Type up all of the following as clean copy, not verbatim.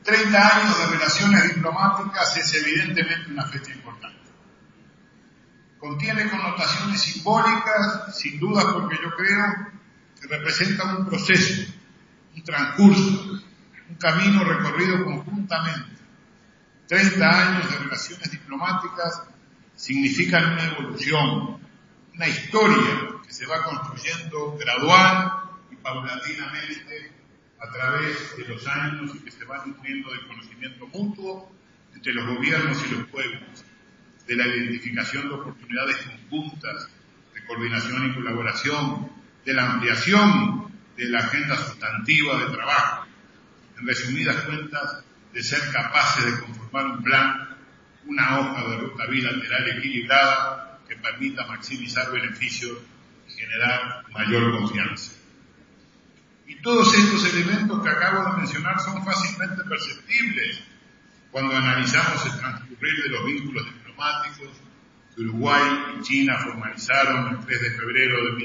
30 años de relaciones diplomáticas es evidentemente una fecha importante. Contiene connotaciones simbólicas, sin duda, porque yo creo que representa un proceso, un transcurso, un camino recorrido conjuntamente. 30 años de relaciones diplomáticas significan una evolución, una historia que se va construyendo gradual y paulatinamente a través de los años y que se va nutriendo del conocimiento mutuo entre los gobiernos y los pueblos, de la identificación de oportunidades conjuntas, de coordinación y colaboración, de la ampliación de la agenda sustantiva de trabajo. En resumidas cuentas, de ser capaces de conformar un plan, una hoja de ruta bilateral equilibrada que permita maximizar beneficios y generar mayor confianza. Y todos estos elementos que acabo de mencionar son fácilmente perceptibles cuando analizamos el transcurrir de los vínculos diplomáticos que Uruguay y China formalizaron el 3 de febrero de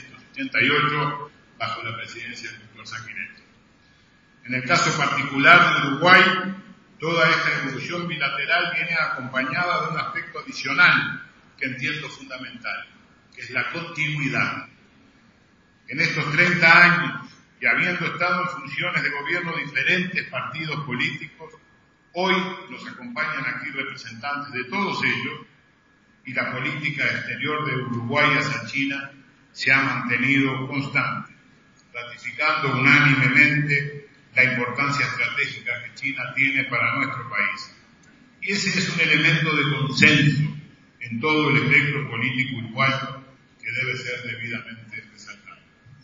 1988 bajo la presidencia del Dr. Sanguinetti. En el caso particular de Uruguay, toda esta evolución bilateral viene acompañada de un aspecto adicional que entiendo fundamental, que es la continuidad. En estos 30 años, y habiendo estado en funciones de gobierno diferentes partidos políticos, hoy nos acompañan aquí representantes de todos ellos, y la política exterior de Uruguay hacia China se ha mantenido constante, ratificando unánimemente la importancia estratégica que China tiene para nuestro país. Y ese es un elemento de consenso en todo el espectro político uruguayo que debe ser debidamente resaltado.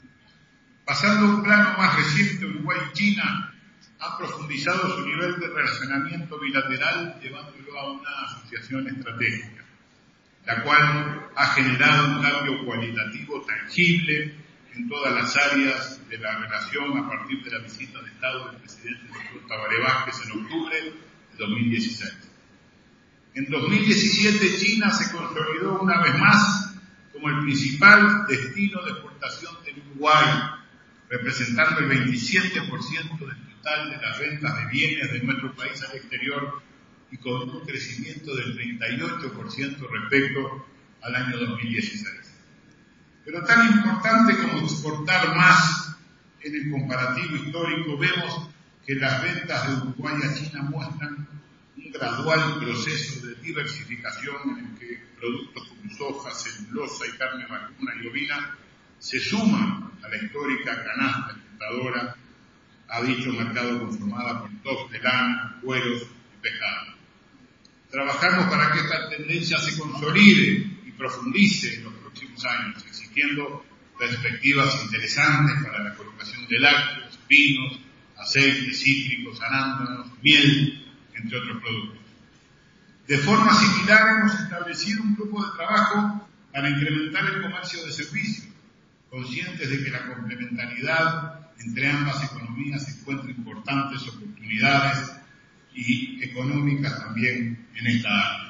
Pasando a un plano más reciente, Uruguay y China han profundizado su nivel de relacionamiento bilateral llevándolo a una asociación estratégica, la cual ha generado un cambio cualitativo tangible en todas las áreas de la relación a partir de la visita de Estado del presidente Dr. Tabaré Vázquez en octubre de 2016. En 2017 China se consolidó una vez más como el principal destino de exportación del Uruguay, representando el 27% del total de las ventas de bienes de nuestro país al exterior y con un crecimiento del 38% respecto al año 2016. Pero tan importante como exportar más en el comparativo histórico, vemos que las ventas de Uruguay a China muestran un gradual proceso de diversificación en el que productos como soja, celulosa y carne vacuna y ovina se suman a la histórica canasta exportadora a dicho mercado conformada por tops de lana, cueros y pescado. Trabajamos para que esta tendencia se consolide y profundice en los próximos años, exigiendo perspectivas interesantes para la colocación de lácteos, vinos, aceites cítricos, arándanos, miel, entre otros productos. De forma similar hemos establecido un grupo de trabajo para incrementar el comercio de servicios, conscientes de que la complementariedad entre ambas economías encuentra importantes oportunidades y económicas también en esta área.